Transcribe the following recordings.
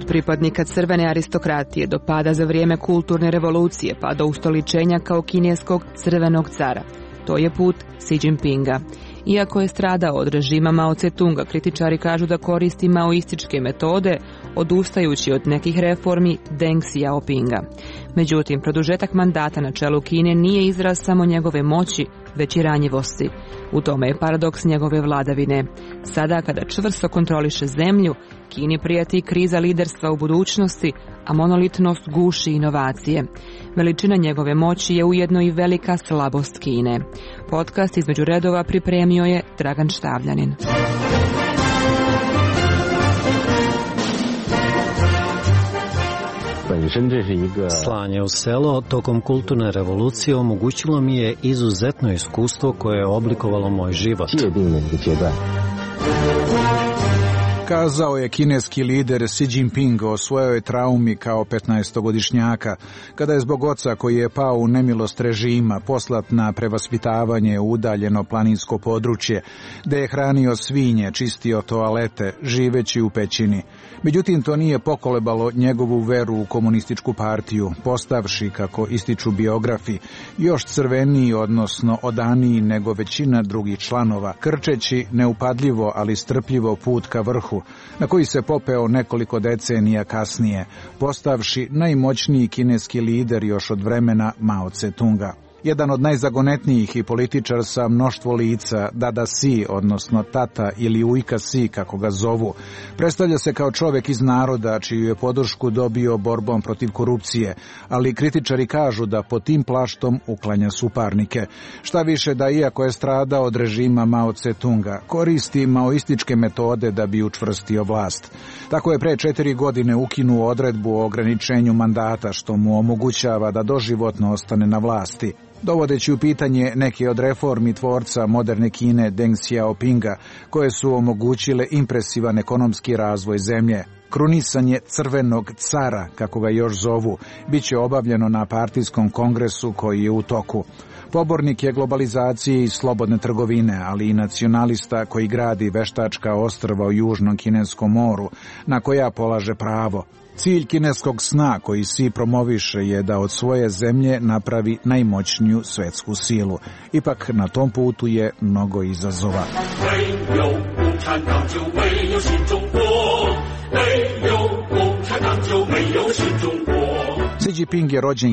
pripadnika crvene aristokratije do pada za vrijeme kulturne revolucije pa do ustoličenja kao kineskog crvenog cara. To je put Xi Jinpinga. Iako je stradao od režima Mao Tse-tunga, kritičari kažu da koristi maoističke metode, odustajući od nekih reformi Deng Xiaopinga. Međutim, produžetak mandata na čelu Kine nije izraz samo njegove moći, već i ranjivosti. U tome je paradoks njegove vladavine. Sada, kada čvrsto kontroliše zemlju, Kini prijeti kriza liderstva u budućnosti, a monolitnost guši inovacije. Veličina njegove moći je ujedno i velika slabost Kine. Podcast između redova pripremio je Dragan Štavljanin. Slanje u selo tokom kulturne revolucije omogućilo mi je izuzetno iskustvo koje je oblikovalo moj život. Kazao je kineski lider Xi Jinping o svojoj traumi kao 15-godišnjaka, kada je zbog oca koji je pao u nemilost režima poslat na prevaspitavanje u udaljeno planinsko područje, gde je hranio svinje, čistio toalete, živeći u pećini. Međutim, to nije pokolebalo njegovu veru u komunističku partiju, postavši, kako ističu biografi, još crveniji, odnosno odaniji nego većina drugih članova, krčeći neupadljivo, ali strpljivo put ka vrhu, na koji se popeo nekoliko decenija kasnije, postavši najmoćniji kineski lider još od vremena Mao Tse-tunga. Jedan od najzagonetnijih i političar sa mnoštvo lica, Dada Xi, odnosno Tata ili Ujka Xi, kako ga zovu, predstavlja se kao čovjek iz naroda čiju je podršku dobio borbom protiv korupcije, ali kritičari kažu da pod tim plaštom uklanja suparnike. Šta više da, iako je stradao od režima Mao Tse-tunga, koristi maoističke metode da bi učvrstio vlast. Tako je pre 4 godine ukinuo odredbu o ograničenju mandata, što mu omogućava da doživotno ostane na vlasti, dovodeći u pitanje neke od reformi tvorca moderne Kine Deng Xiaopinga, koje su omogućile impresivan ekonomski razvoj zemlje. Krunisanje crvenog cara, kako ga još zovu, bit će obavljeno na partijskom kongresu koji je u toku. Pobornik je globalizacije i slobodne trgovine, ali i nacionalista koji gradi veštačka ostrva u Južnom Kineskom moru, na koja polaže pravo. Cilj kineskog sna koji Xi promoviše je da od svoje zemlje napravi najmoćniju svetsku silu. Ipak na tom putu je mnogo izazova. Xi Jinping je rođen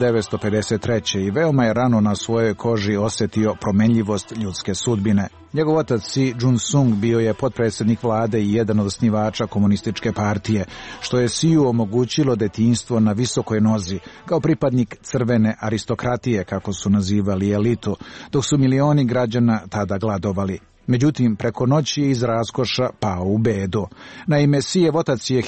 1953. i veoma je rano na svojoj koži osjetio promenljivost ljudske sudbine. Njegov otac Xi Jun-sung bio je potpredsjednik vlade i jedan od osnivača komunističke partije, što je Xiu omogućilo detinjstvo na visokoj nozi, kao pripadnik crvene aristokratije, kako su nazivali elitu, dok su milioni građana tada gladovali. Međutim, preko noći je iz raskoša pao u bedu. Naime, Xijev otac je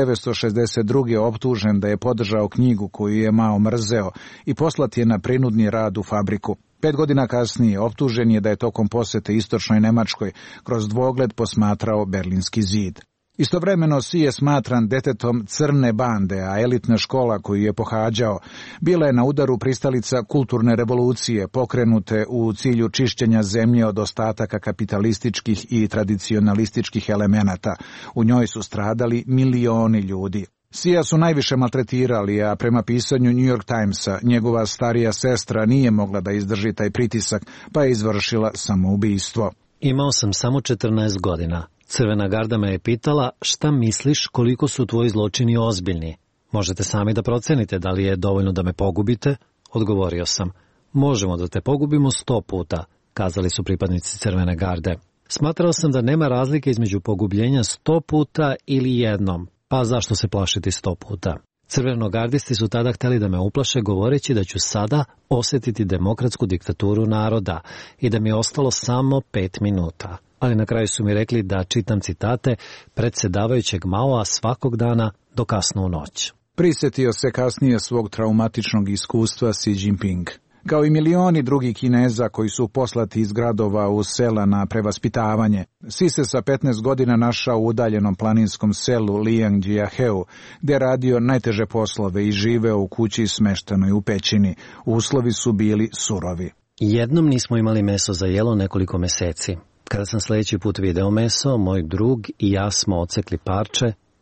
1962. optužen da je podržao knjigu koju je Mao mrzeo i poslat je na prinudni rad u fabriku. 5 godina kasnije optužen je da je tokom posete istočnoj Nemačkoj kroz dvogled posmatrao Berlinski zid. Istovremeno Xi je smatran detetom crne bande, a elitna škola koju je pohađao bila je na udaru pristalica kulturne revolucije pokrenute u cilju čišćenja zemlje od ostataka kapitalističkih i tradicionalističkih elemenata. U njoj su stradali milioni ljudi. Xija su najviše maltretirali, a prema pisanju New York Timesa, njegova starija sestra nije mogla da izdrži taj pritisak, pa je izvršila samoubistvo. Imao sam samo 14 godina. Crvena garda me je pitala: šta misliš, koliko su tvoji zločini ozbiljni? Možete sami da procenite da li je dovoljno da me pogubite? Odgovorio sam: možemo da te pogubimo 100 puta, kazali su pripadnici Crvene garde. Smatrao sam da nema razlike između pogubljenja 100 puta ili jednom, pa zašto se plašiti 100 puta? Crvenogardisti su tada hteli da me uplaše govoreći da ću sada osjetiti demokratsku diktaturu naroda i da mi je ostalo samo 5 minuta. Ali na kraju su mi rekli da čitam citate predsjedavajućeg Maoa svakog dana do kasno u noć. Prisjetio se kasnije svog traumatičnog iskustva Xi Jinping. Kao i milioni drugih Kineza koji su poslati iz gradova u sela na prevaspitavanje, Xi se sa 15 godina našao u udaljenom planinskom selu Liangjiaheu, gdje je radio najteže poslove i živeo u kući smeštenoj u pećini. Uslovi su bili surovi. Jednom nismo imali meso za jelo nekoliko meseci. Kada sam sljedeći put video meso, moj drug i ja smo odsekli parče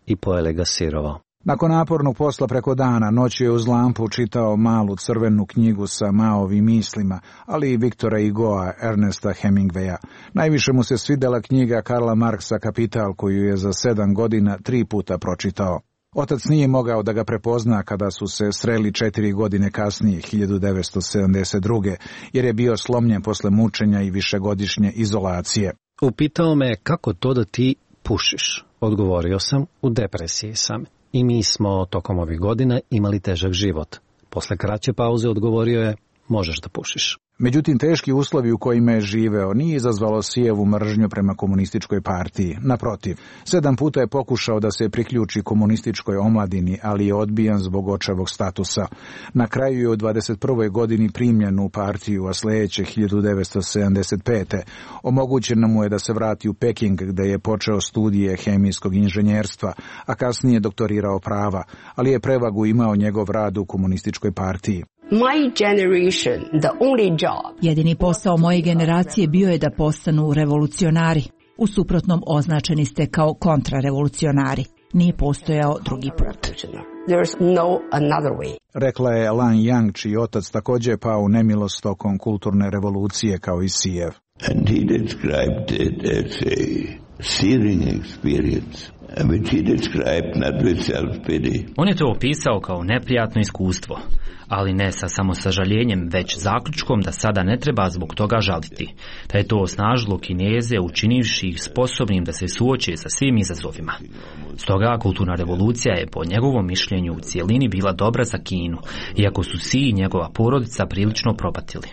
i pojeli ga sirovo. Nakon napornog posla preko dana, noću je uz lampu čitao malu crvenu knjigu sa Maovim mislima, ali i Viktora Hugoa, Ernesta Hemingwaya. Najviše mu se svidela knjiga Karla Marksa Kapital, koju je za 7 godina 3 puta pročitao. Otac nije mogao da ga prepozna kada su se sreli 4 godine kasnije, 1972. jer je bio slomljen posle mučenja i višegodišnje izolacije. Upitao me kako to da ti pušiš. Odgovorio sam, u depresiji sam. I mi smo tokom ovih godina imali težak život. Posle kraće pauze odgovorio je, možeš da pušiš. Međutim, teški uslovi u kojima je živeo nije izazvalo Sijevu mržnju prema komunističkoj partiji. Naprotiv, 7 puta je pokušao da se priključi komunističkoj omladini, ali je odbijan zbog očevog statusa. Na kraju je u 21. godini primljen u partiju, a sledeće 1975. omogućeno mu je da se vrati u Peking, gde je počeo studije hemijskog inženjerstva, a kasnije doktorirao prava, ali je prevagu imao njegov rad u komunističkoj partiji. Jedini posao moje generacije bio je da postanu revolucionari. U suprotnom označeni ste kao kontrarevolucionari. Nije postojao drugi put. Rekla je Lan Yang, čiji otac također pao u nemilost tokom kulturne revolucije kao i Sijev. And he described it as a searing experience. On je to opisao kao neprijatno iskustvo, ali ne sa samosažaljenjem, već zaključkom da sada ne treba zbog toga žaliti, da je to osnažilo Kineze učinivši ih sposobnim da se suoče sa svim izazovima. Stoga kulturna revolucija je po njegovom mišljenju u cijelini bila dobra za Kinu, iako su Si i njegova porodica prilično propatili.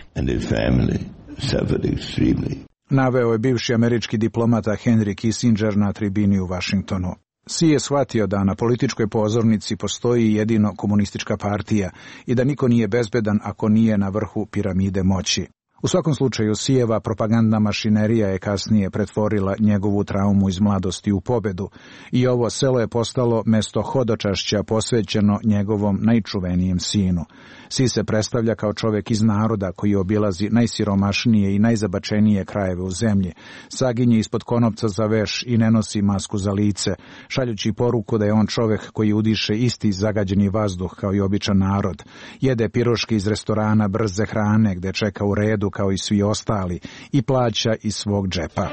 Naveo je bivši američki diplomata Henry Kissinger na tribini u Vašingtonu. Si je shvatio da na političkoj pozornici postoji jedino komunistička partija i da niko nije bezbedan ako nije na vrhu piramide moći. U svakom slučaju, Sijeva propagandna mašinerija je kasnije pretvorila njegovu traumu iz mladosti u pobedu i ovo selo je postalo mesto hodočašća posvećeno njegovom najčuvenijem sinu. Si se predstavlja kao čovjek iz naroda koji obilazi najsiromašnije i najzabačenije krajeve u zemlji, saginje ispod konopca za veš i ne nosi masku za lice, šaljući poruku da je on čovjek koji udiše isti zagađeni vazduh kao i običan narod, jede piroške iz restorana brze hrane gde čeka u redu kao i svi ostali i plaća iz svog džepa.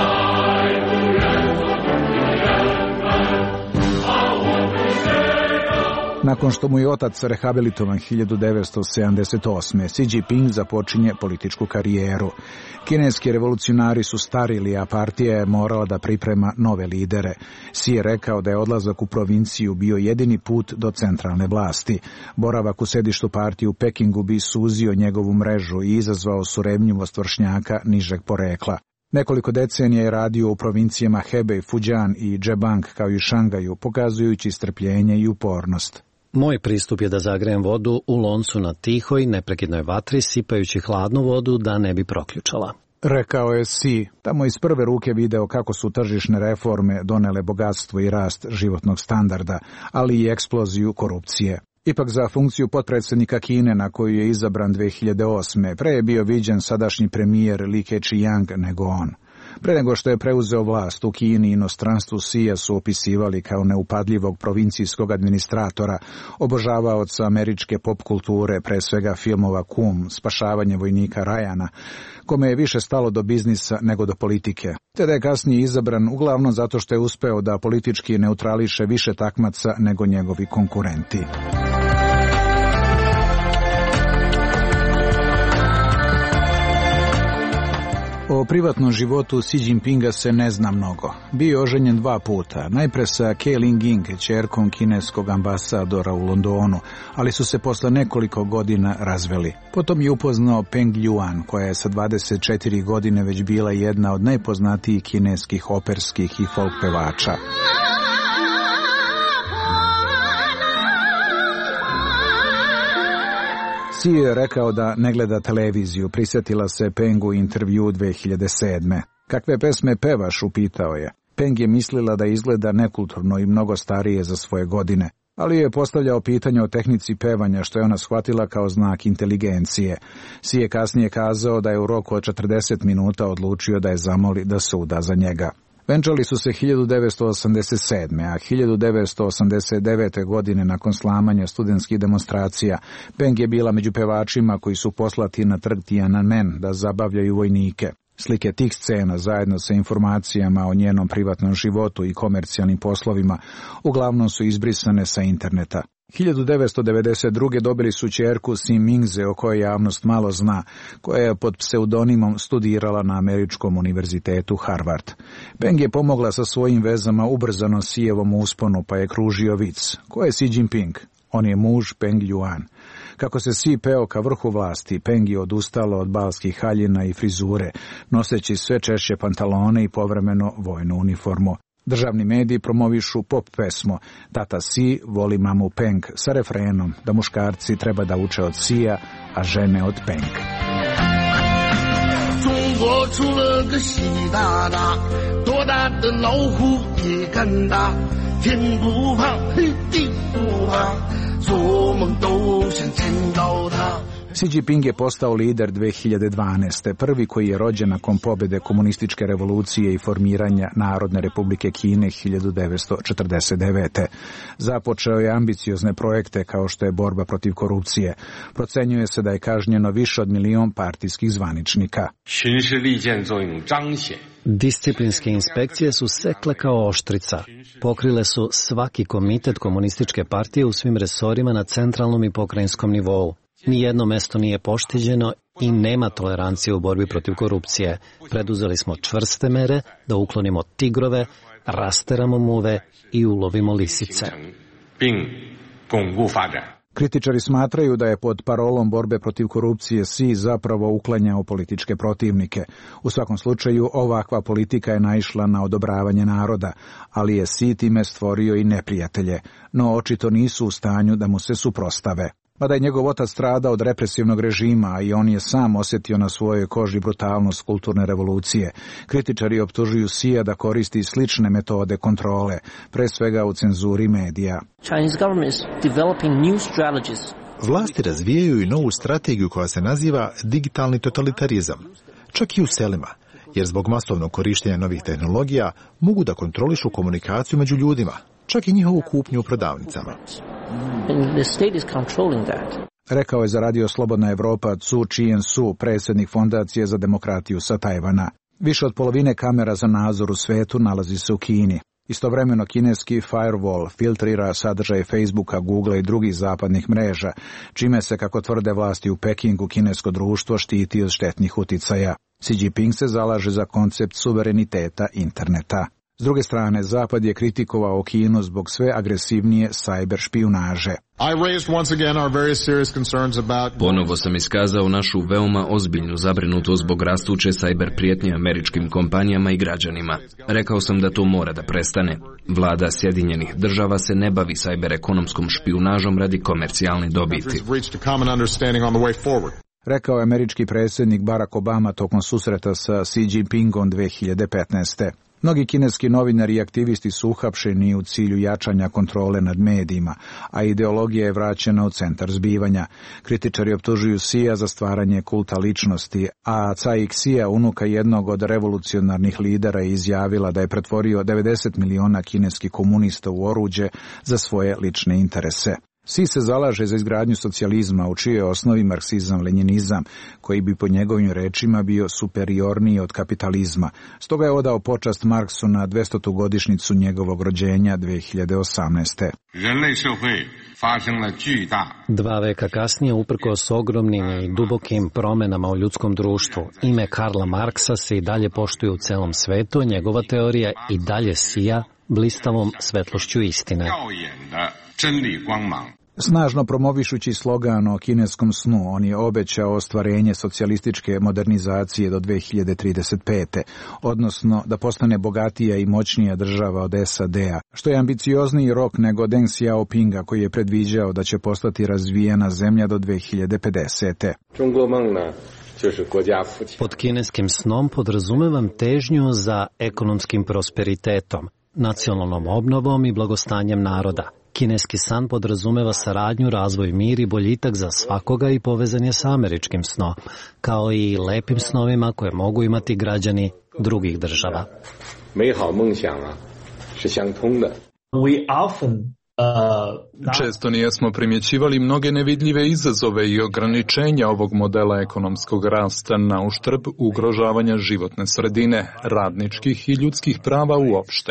Nakon što mu je otac rehabilitovan 1978. Xi Jinping započinje političku karijeru. Kineski revolucionari su starili, a partija je morala da priprema nove lidere. Xi je rekao da je odlazak u provinciju bio jedini put do centralne vlasti. Boravak u sedištu partije u Pekingu bi suzio njegovu mrežu i izazvao surevnjivost vršnjaka nižeg porekla. Nekoliko decenija je radio u provincijama Hebei, Fujian i Zhejiang kao i Šangaju, pokazujući strpljenje i upornost. Moj pristup je da zagrejem vodu u loncu na tihoj, neprekidnoj vatri, sipajući hladnu vodu da ne bi proključala. Rekao je Xi, tamo iz prve ruke video kako su tržišne reforme donele bogatstvo i rast životnog standarda, ali i eksploziju korupcije. Ipak za funkciju potpredsjednika Kine, na koju je izabran 2008. pre je bio viđen sadašnji premijer Li Keqiang nego on. Pre nego što je preuzeo vlast u Kini i inostranstvu, Xija su opisivali kao neupadljivog provincijskog administratora, obožavaoca američke pop kulture, pre svega filmova Kum, Spašavanje vojnika Ryana, kome je više stalo do biznisa nego do politike. Te da je kasnije izabran uglavnom zato što je uspeo da politički neutrališe više takmaca nego njegovi konkurenti. O privatnom životu Xi Jinpinga se ne zna mnogo. Bio je oženjen 2 puta, najpre sa Ke Ling-ying, ćerkom kineskog ambasadora u Londonu, ali su se posle nekoliko godina razveli. Potom je upoznao Peng Ljuan, koja je sa 24 godine već bila jedna od najpoznatijih kineskih operskih i folk pevača. Xi je rekao da ne gleda televiziju, prisjetila se Pengu intervju 2007. Kakve pesme pevaš, upitao je. Peng je mislila da izgleda nekulturno i mnogo starije za svoje godine, ali je postavljao pitanje o tehnici pevanja, što je ona shvatila kao znak inteligencije. Xi je kasnije kazao da je u roku od 40 minuta odlučio da je zamoli da se uda za njega. Venčali su se 1987. a 1989. godine nakon slamanja studentskih demonstracija Peng je bila među pevačima koji su poslati na trg Tiananmen da zabavljaju vojnike. Slike tih scena zajedno sa informacijama o njenom privatnom životu i komercijalnim poslovima uglavnom su izbrisane sa interneta. 1992. dobili su ćerku Si Mingze, o kojoj javnost malo zna, koja je pod pseudonimom studirala na Američkom univerzitetu Harvard. Peng je pomogla sa svojim vezama ubrzano Sijevom usponu, pa je kružio vic. Ko je Xi Jinping? On je muž Peng Yuan. Kako se Si peo ka vrhu vlasti, Peng je odustala od balskih haljina i frizure, noseći sve češće pantalone i povremeno vojnu uniformu. Državni mediji promovišu pop pesmu Tata Si voli mamu Peng sa refrenom da muškarci treba da uče od Sija, a žene od Peng. Xi Jinping je postao lider 2012. prvi koji je rođen nakon pobjede komunističke revolucije i formiranja Narodne republike Kine 1949. Započeo je ambiciozne projekte kao što je borba protiv korupcije. Procenjuje se da je kažnjeno više od 1 milion partijskih zvaničnika. Disciplinske inspekcije su sekle kao oštrica. Pokrile su svaki komitet komunističke partije u svim resorima na centralnom i pokrajinskom nivou. Nijedno mesto nije pošteđeno i nema tolerancije u borbi protiv korupcije. Preduzeli smo čvrste mere da uklonimo tigrove, rasteramo muve i ulovimo lisice. Kritičari smatraju da je pod parolom borbe protiv korupcije Xi zapravo uklanjao političke protivnike. U svakom slučaju, ovakva politika je naišla na odobravanje naroda, ali je Xi time stvorio i neprijatelje, no očito nisu u stanju da mu se suprostave. Mada je njegov otac stradao od represivnog režima i on je sam osjetio na svojoj koži brutalnost kulturne revolucije, kritičari optužuju Xija da koristi slične metode kontrole, pre svega u cenzuri medija. Vlasti razvijaju i novu strategiju koja se naziva digitalni totalitarizam, čak i u selima, jer zbog masovnog korištenja novih tehnologija mogu da kontrolišu komunikaciju među ljudima, čak i njihovu kupnju u prodavnicama. Rekao je za Radio Slobodna Evropa Cu Chien-su, predsjednik Fondacije za demokratiju sa Tajvana. Više od polovine kamera za nadzor u svetu nalazi se u Kini. Istovremeno kineski firewall filtrira sadržaj Facebooka, Googlea i drugih zapadnih mreža, čime se, kako tvrde vlasti u Pekingu, kinesko društvo štiti od štetnih uticaja. Xi Jinping se zalaže za koncept suvereniteta interneta. S druge strane, Zapad je kritikovao Kinu zbog sve agresivnije sajber špijunaže. Ponovo sam iskazao našu veoma ozbiljnu zabrinutost zbog rastuće sajber prijetnje američkim kompanijama i građanima. Rekao sam da to mora da prestane. Vlada Sjedinjenih država se ne bavi sajber ekonomskom špijunažom radi komercijalne dobiti. Rekao je američki predsjednik Barack Obama tokom susreta sa Xi Jinpingom 2015. Mnogi kineski novinari i aktivisti su uhapšeni u cilju jačanja kontrole nad medijima, a ideologija je vraćena u centar zbivanja. Kritičari optužuju Xija za stvaranje kulta ličnosti, a Cai Xia, unuka jednog od revolucionarnih lidera, je izjavila da je pretvorio 90 miliona kineskih komunista u oruđe za svoje lične interese. Xi se zalaže za izgradnju socijalizma u čijoj osnovi marksizam-lenjinizam, koji bi po njegovim rečima bio superiorniji od kapitalizma. Stoga je odao počast Marksu na 200. godišnjicu njegovog rođenja 2018. 2 veka kasnije, uprkos ogromnim i dubokim promenama u ljudskom društvu, ime Karla Marksa se i dalje poštuje u celom svetu, njegova teorija i dalje sija blistavom svetlošću istine. Snažno promovišući slogan o kineskom snu, on je obećao ostvarenje socijalističke modernizacije do 2035. odnosno da postane bogatija i moćnija država od SAD-a, što je ambiciozniji rok nego Deng Xiaopinga, koji je predviđao da će postati razvijena zemlja do 2050. Pod kineskim snom podrazumevam težnju za ekonomskim prosperitetom, nacionalnom obnovom i blagostanjem naroda. Kineski san podrazumeva saradnju, razvoj, mir i boljitak za svakoga i povezan je sa američkim snom, kao i lepim snovima koje mogu imati građani drugih država. Često nijesmo primjećivali mnoge nevidljive izazove i ograničenja ovog modela ekonomskog rasta na uštrb ugrožavanja životne sredine, radničkih i ljudskih prava uopšte.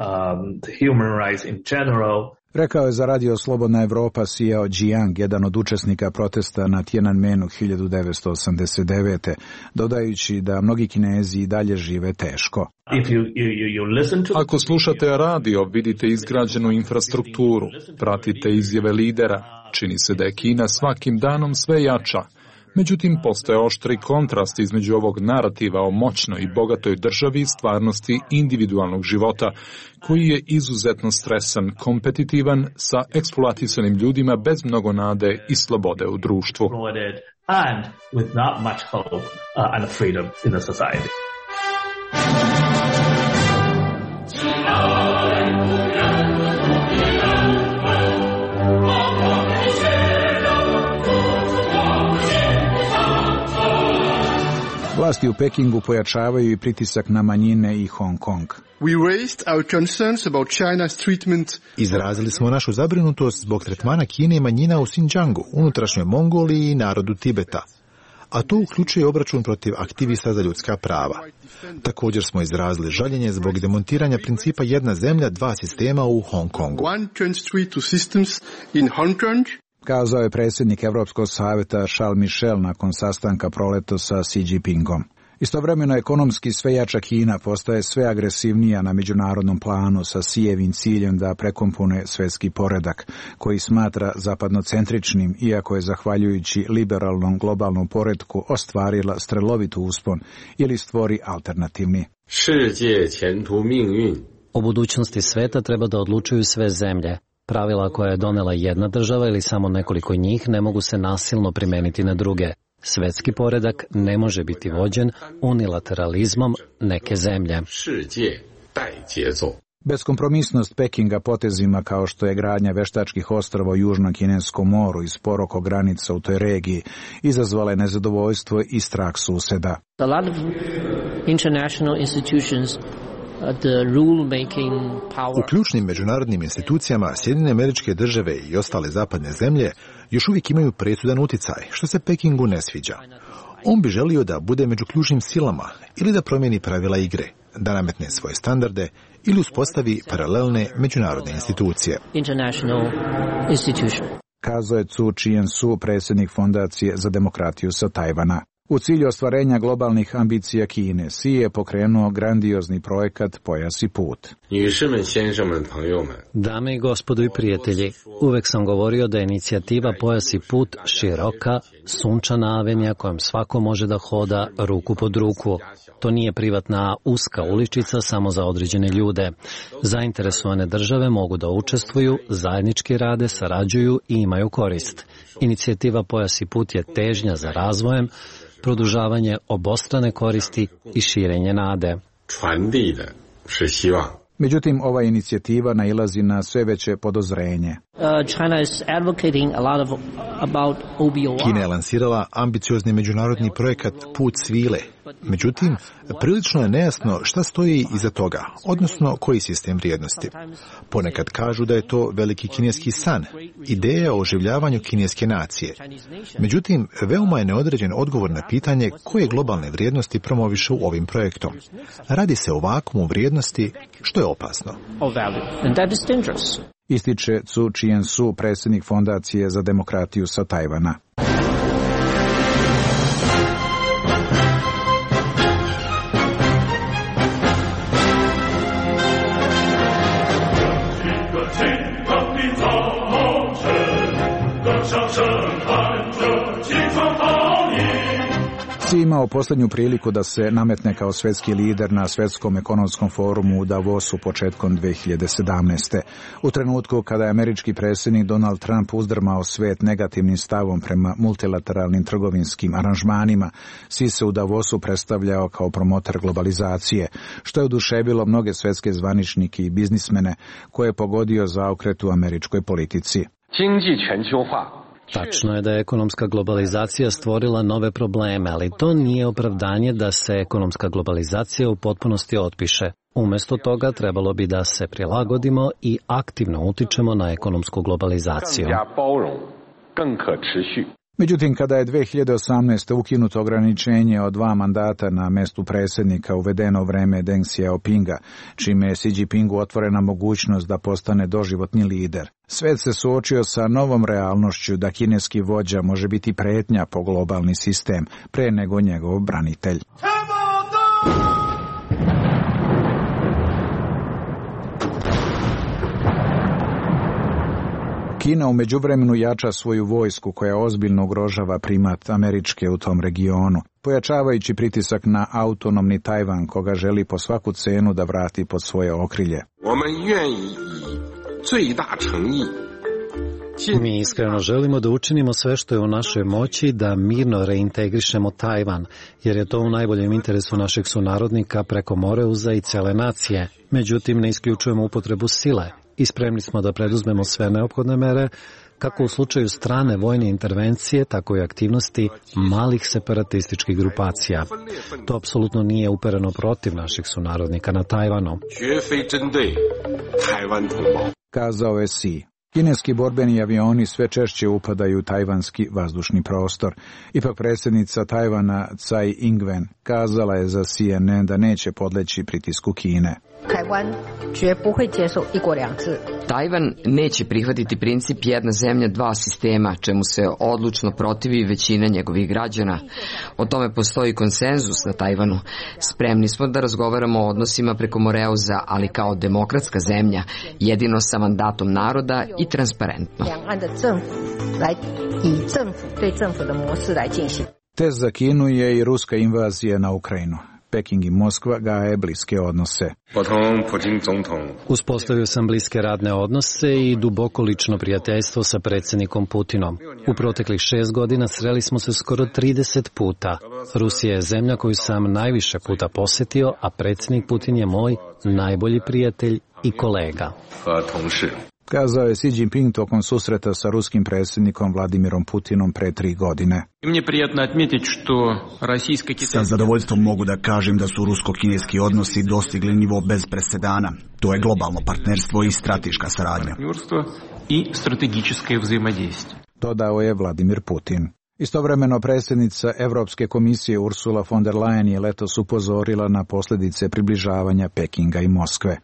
Rekao je za radio Slobodna Evropa Xiao Jiang, jedan od učesnika protesta na Tiananmenu 1989. dodajući da mnogi Kinezi i dalje žive teško. Ako slušate radio, vidite izgrađenu infrastrukturu, pratite izjave lidera, čini se da je Kina svakim danom sve jača. Međutim, postoje oštri kontrast između ovog narativa o moćnoj i bogatoj državi i stvarnosti individualnog života, koji je izuzetno stresan, kompetitivan, sa eksploatisanim ljudima bez mnogo nade i slobode u društvu. Vlasti u Pekingu pojačavaju i pritisak na manjine i Hong Kong. Izrazili smo našu zabrinutost zbog tretmana Kine i manjina u Xinjiangu, unutrašnjoj Mongoliji i narodu Tibeta. A to uključuje obračun protiv aktivista za ljudska prava. Također smo izrazili žaljenje zbog demontiranja principa jedna zemlja, dva sistema u Hong Kongu. Kazao je predsjednik Evropskog savjeta Charles Michel nakon sastanka proletos sa Xi Jinpingom. Istovremeno ekonomski sve jača Kina postaje sve agresivnija na međunarodnom planu sa Xijevim ciljem da prekompone svjetski poredak, koji smatra zapadnocentričnim, iako je zahvaljujući liberalnom globalnom poretku ostvarila strelovit uspon ili stvori alternativni. O budućnosti sveta treba da odlučuju sve zemlje. Pravila koja je donela jedna država ili samo nekoliko njih ne mogu se nasilno primeniti na druge. Svetski poredak ne može biti vođen unilateralizmom neke zemlje. Beskompromisnost Pekinga potezima kao što je gradnja veštačkih ostrva u Južnom Kineskom moru i spor oko granica u toj regiji izazvala je nezadovoljstvo i strah suseda. U ključnim međunarodnim institucijama Sjedinjene Američke Države i ostale zapadne zemlje još uvijek imaju presudan uticaj, što se Pekingu ne sviđa. On bi želio da bude među ključnim silama ili da promijeni pravila igre, da nametne svoje standarde ili uspostavi paralelne međunarodne institucije. Kazao je Cu Chien-su, predsjednik Fondacije za demokratiju sa Tajvana. U cilju ostvarenja globalnih ambicija Kine, Xi je pokrenuo grandiozni projekat Pojas i put. Dame i gospodo i prijatelji, uvek sam govorio da je inicijativa Pojas i put široka, sunčana avenija kojom svako može da hoda ruku pod ruku. To nije privatna uska uličica samo za određene ljude. Zainteresovane države mogu da učestvuju, zajednički rade, sarađuju i imaju korist. Inicijativa Pojas i put je težnja za razvojem, produžavanje obostrane koristi i širenje nade. Međutim, ova inicijativa nailazi na sve veće podozrenje. Kina je lansirala ambiciozni međunarodni projekat Put svile. Međutim, prilično je nejasno šta stoji iza toga, odnosno koji sistem vrijednosti. Ponekad kažu da je to veliki kineski san, ideja o oživljavanju kineske nacije. Međutim, veoma je neodređen odgovor na pitanje koje globalne vrijednosti promovišu ovim projektom. Radi se o vakuumu vrijednosti, što je opasno. Ističe Cu Chien-su, predsjednik Fondacije za demokratiju sa Tajvana. Xi imao posljednju priliku da se nametne kao svjetski lider na svjetskom ekonomskom forumu u Davosu početkom 2017. U trenutku kada je američki predsjednik Donald Trump uzdrmao svijet negativnim stavom prema multilateralnim trgovinskim aranžmanima, Xi se u Davosu predstavljao kao promotor globalizacije, što je oduševilo mnoge svjetske zvaničnike i biznismene koje je pogodio zaokret u američkoj politici. Tačno je da je ekonomska globalizacija stvorila nove probleme, ali to nije opravdanje da se ekonomska globalizacija u potpunosti otpiše. Umjesto toga trebalo bi da se prilagodimo i aktivno utičemo na ekonomsku globalizaciju. Međutim, kada je 2018. ukinuto ograničenje od 2 mandata na mestu predsjednika uvedeno u vreme Deng Xiaopinga, čime je Xi Jinpingu otvorena mogućnost da postane doživotni lider, svet se suočio sa novom realnošću da kineski vođa može biti pretnja po globalni sistem pre nego njegov branitelj. Kina u međuvremenu jača svoju vojsku koja ozbiljno ugrožava primat Američke u tom regionu, pojačavajući pritisak na autonomni Tajvan koga želi po svaku cenu da vrati pod svoje okrilje. Mi iskreno želimo da učinimo sve što je u našoj moći da mirno reintegrišemo Tajvan, jer je to u najboljem interesu naših sunarodnika preko Moreuza i cele nacije. Međutim, ne isključujemo upotrebu sile i spremni smo da preduzmemo sve neophodne mere, kako u slučaju strane vojne intervencije, tako i aktivnosti malih separatističkih grupacija. To apsolutno nije upereno protiv naših sunarodnika na Tajvanu. Kazao je Xi. Kineski borbeni avioni sve češće upadaju u tajvanski vazdušni prostor. Ipak predsjednica Tajvana Tsai Ing-wen kazala je za CNN da neće podleći pritisku Kine. Tajvan neće prihvatiti princip jedna zemlja, dva sistema, čemu se odlučno protivi većina njegovih građana. O tome postoji konsenzus na Tajvanu. Spremni smo da razgovaramo o odnosima preko Moreuza, ali kao demokratska zemlja, jedino sa mandatom naroda i transparentno. Test za Kinu je i ruska invazija na Ukrajinu. Peking i Moskva gaje bliske odnose. Uspostavio sam bliske radne odnose i duboko lično prijateljstvo sa predsjednikom Putinom. U proteklih 6 godina sreli smo se skoro 30 puta. Rusija je zemlja koju sam najviše puta posjetio, a predsjednik Putin je moj najbolji prijatelj i kolega. Kazao je Xi Jinping tokom susreta sa ruskim predsjednikom Vladimirom Putinom pre 3 godine. Sa zadovoljstvom mogu da kažem da su rusko-kineski odnosi dostigli nivo bez presedana. To je globalno partnerstvo i strateška saradnja. Dodao je Vladimir Putin. Istovremeno predsjednica Evropske komisije Ursula von der Leyen je letos upozorila na posljedice približavanja Pekinga i Moskve.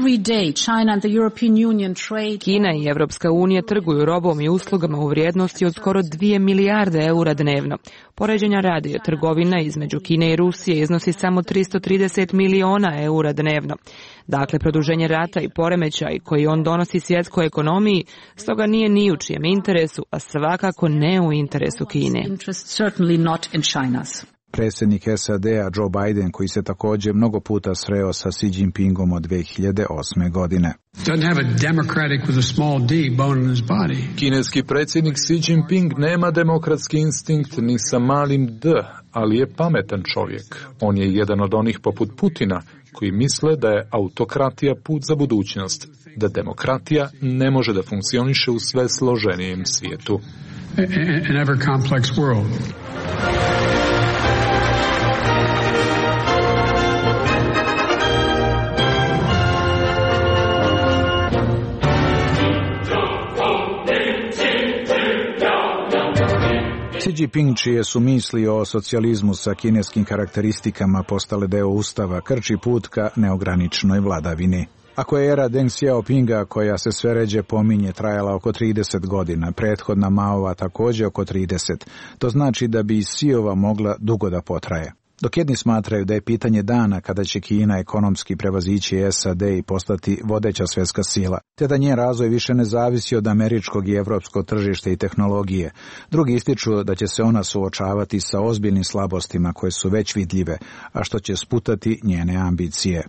Kina i Evropska unija trguju robom i uslugama u vrijednosti od skoro 2 milijarde eura dnevno. Poređenja radi, trgovina između Kine i Rusije iznosi samo 330 miliona eura dnevno. Dakle, produženje rata i poremećaj koji on donosi svjetskoj ekonomiji, stoga nije ni u čijem interesu, a svakako ne u interesu Kine. Predsjednik SAD-a Joe Biden, koji se također mnogo puta sreo sa Xi Jinpingom od 2008. godine. Kineski predsjednik Xi Jinping nema demokratski instinkt ni sa malim d, ali je pametan čovjek. On je jedan od onih poput Putina koji misle da je autokratija put za budućnost, da demokratija ne može da funkcioniše u sve složenijem svijetu. Xi Jinping, čije su misli o socijalizmu sa kineskim karakteristikama postale deo ustava, krči put ka neograničenoj vladavini. Ako je era Deng Xiaopinga, koja se sve ređe pominje, trajala oko 30 godina, prethodna Maova također oko 30, to znači da bi i Xiova mogla dugo da potraje. Dok jedni smatraju da je pitanje dana kada će Kina ekonomski prevazići SAD i postati vodeća svjetska sila, te da njen razvoj više ne zavisi od američkog i evropskog tržišta i tehnologije, drugi ističu da će se ona suočavati sa ozbiljnim slabostima koje su već vidljive, a što će sputati njene ambicije.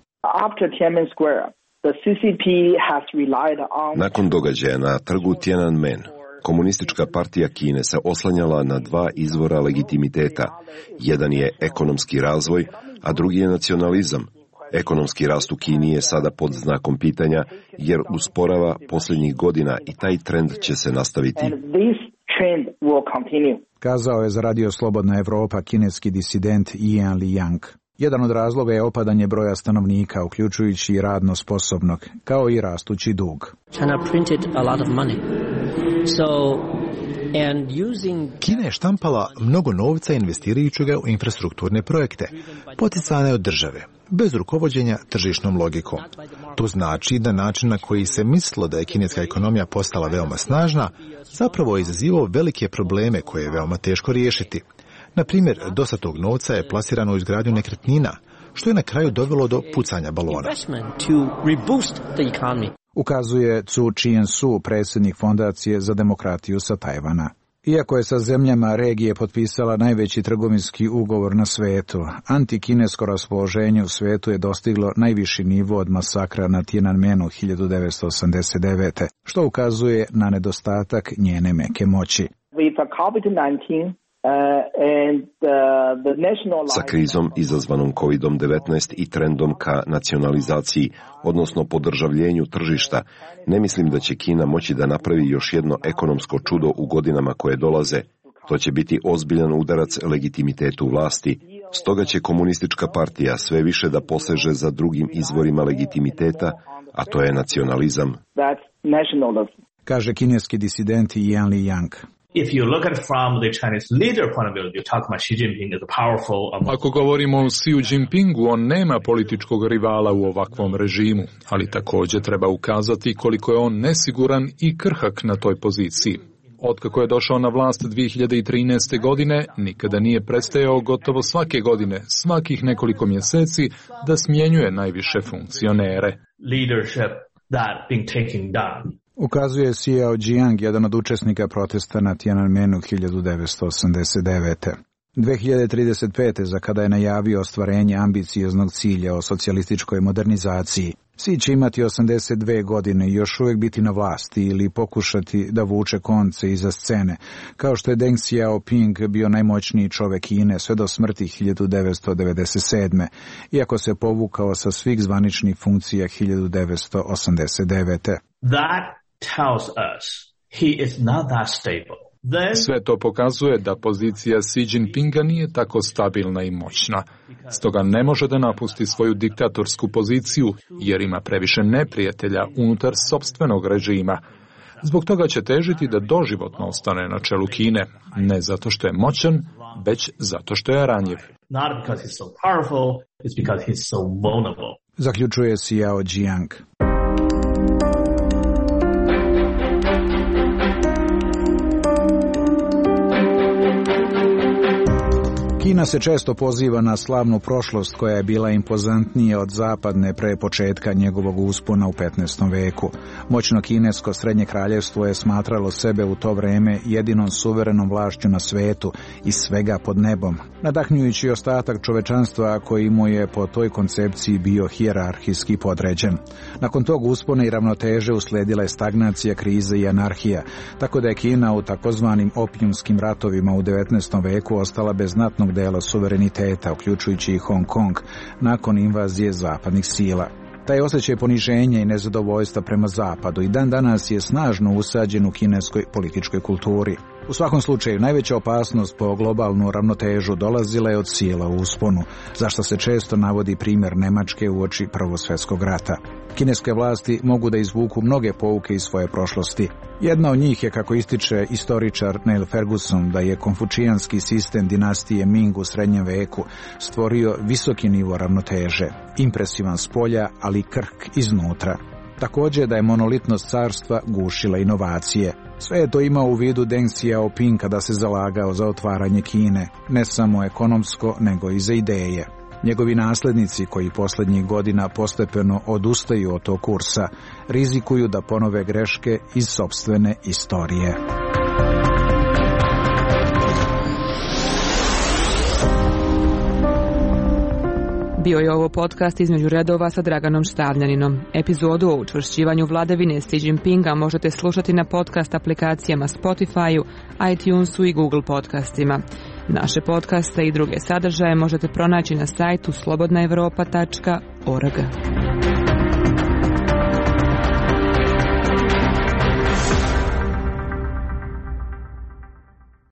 Nakon događaja na trgu Tiananmen, Komunistička partija Kine se oslanjala na 2 izvora legitimiteta. Jedan je ekonomski razvoj, a drugi je nacionalizam. Ekonomski rast u Kini je sada pod znakom pitanja, jer usporava posljednjih godina i taj trend će se nastaviti. trend will continue. Kazao je za Radio Slobodna Evropa kineski disident Ian Li-yang. Jedan od razloga je opadanje broja stanovnika, uključujući i radno sposobnog, kao i rastući dug. Kina je štampala mnogo novca investirajući ga u infrastrukturne projekte, poticane od države, bez rukovođenja tržišnom logikom. To znači da način na koji se mislilo da je kineska ekonomija postala veoma snažna, zapravo je izazivao velike probleme koje je veoma teško riješiti. Na primjer, dosta tog novca je plasirano u izgradnju nekretnina, što je na kraju dovelo do pucanja balona. Ukazuje Cu Chien-su, predsjednik Fondacije za demokratiju sa Tajvana. Iako je sa zemljama regije potpisala najveći trgovinski ugovor na svetu, antikinesko raspoloženje u svetu je dostiglo najviši nivo od masakra na Tiananmenu 1989. što ukazuje na nedostatak njene meke moći. Sa krizom izazvanom COVID-19 i trendom ka nacionalizaciji, odnosno podržavljenju tržišta, ne mislim da će Kina moći da napravi još jedno ekonomsko čudo u godinama koje dolaze. To će biti ozbiljan udarac legitimitetu vlasti. Stoga će komunistička partija sve više da poseže za drugim izvorima legitimiteta, a to je nacionalizam. Kaže kineski disident Ian Li-yang. Ako govorimo o Xi Jinpingu, on nema političkog rivala u ovakvom režimu, ali također treba ukazati koliko je on nesiguran i krhak na toj poziciji. Otkako je došao na vlast 2013. godine, nikada nije prestajao gotovo svake godine, svakih nekoliko mjeseci, da smjenjuje najviše funkcionere. Ukazuje Xiao Jiang, jedan od učesnika protesta na Tiananmenu 1989. 2035. za kada je najavio ostvarenje ambicioznog cilja o socijalističkoj modernizaciji. Xi će imati 82 godine i još uvijek biti na vlasti ili pokušati da vuče konce iza scene, kao što je Deng Xiaoping bio najmoćniji čovjek Kine sve do smrti 1997. iako se povukao sa svih zvaničnih funkcija 1989. Tells us he is not that stable. Sve to pokazuje da pozicija Xi Jinpinga nije tako stabilna i moćna. Stoga ne može da napusti svoju diktatorsku poziciju jer ima previše neprijatelja unutar sopstvenog režima. Zbog toga će težiti da doživotno ostane na čelu Kine, ne zato što je moćan, već zato što je ranjiv. Zaključuje Xiao Jiang. Kina se često poziva na slavnu prošlost koja je bila impozantnija od zapadne pre početka njegovog uspona u 15. veku. Moćno kinesko srednje kraljevstvo je smatralo sebe u to vreme jedinom suverenom vlašću na svetu i svega pod nebom, nadahnjujući ostatak čovečanstva koji mu je po toj koncepciji bio hijerarhijski podređen. Nakon tog uspona i ravnoteže usledila je stagnacija, kriza i anarhija, tako da je Kina u takozvanim opijumskim ratovima u 19. veku ostala bez znatnog dela suvereniteta, uključujući i Hong Kong, nakon invazije zapadnih sila. Taj osjećaj poniženja i nezadovoljstva prema zapadu i dan danas je snažno usađen u kineskoj političkoj kulturi. U svakom slučaju, najveća opasnost po globalnu ravnotežu dolazila je od sila u usponu, zašto se često navodi primjer Nemačke uoči Prvog svjetskog rata. Kineske vlasti mogu da izvuku mnoge pouke iz svoje prošlosti. Jedna od njih je, kako ističe istoričar Neil Ferguson, da je konfučijanski sistem dinastije Ming u srednjem veku stvorio visoki nivo ravnoteže, impresivan s polja, ali krhk iznutra. Također da je monolitnost carstva gušila inovacije. Sve je to imao u vidu Deng Xiaoping kada se zalagao za otvaranje Kine, ne samo ekonomsko, nego i za ideje. Njegovi naslednici, koji posljednjih godina postepeno odustaju od tog kursa, rizikuju da ponove greške iz sopstvene istorije. Bio je ovo podcast Između redova sa Draganom Štavljaninom. Epizodu o učvršćivanju vladavine Xi Jinpinga možete slušati na podcast aplikacijama Spotify-u, iTunesu i Google podcastima. Naše podcaste i druge sadržaje možete pronaći na sajtu slobodnaevropa.org.